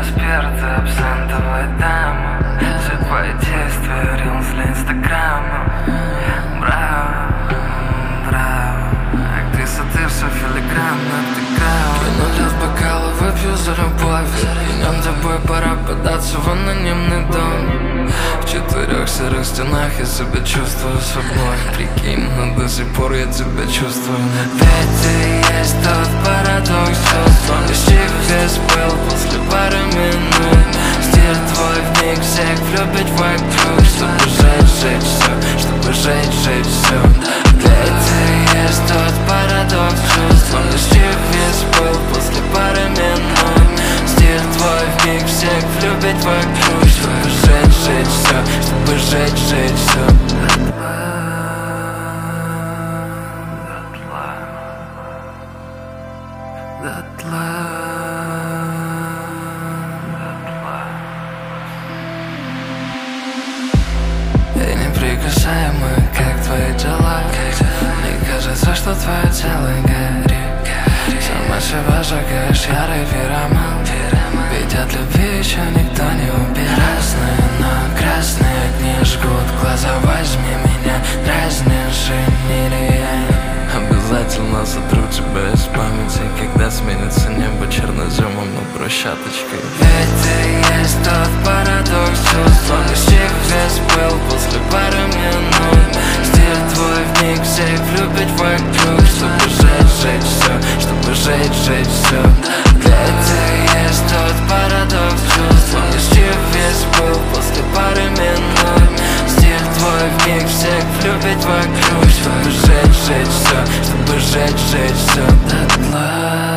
спирта, абсентовая дама. Все твои действия, рилс для инстаграма. Браво, браво. Актриса, ты все филигранно, ты грава. Кинули в бокалы, выпью за любовь. Днем тобой пора податься в анонимный дом. В 4 серых стенах я себя чувствую собой. Прикинь, но до сих пор я тебя чувствую. Ведь ты есть тот парадокс чувств. Помнишь, весь был после пары минут. Стиль твой вмиг всех влюбить вокруг. Чтобы жечь все, чтобы жечь все. Ведь ты есть тот парадокс чувств. Помнишь, весь был после пары минут. Стиль твой вмиг всех влюбить вокруг. Чтобы жечь все, чтобы жечь все. И неприкасаемый, как твои дела. Мне кажется, что твое тело горит. Сама себя сжигаешь, ярый пироман. Ведь от любви еще никто не убил. Красные огни жгут глаза. Возьми меня, дразнишь или я обязательно сотру тебя из памяти, когда сменится небо черноземом на брусчаточкой. Ведь ты есть тот парадокс чувств. Помнишь, весь был после пары минут. Стиль твой вмиг всех влюбить вокруг. Чтобы жечь все, чтобы жечь все. Ведь ты есть тот парадокс чувств. Помнишь, весь был после пары минут. Стиль твой вмиг всех влюбить вокруг. Чтобы жечь все, чтобы жечь все дотла.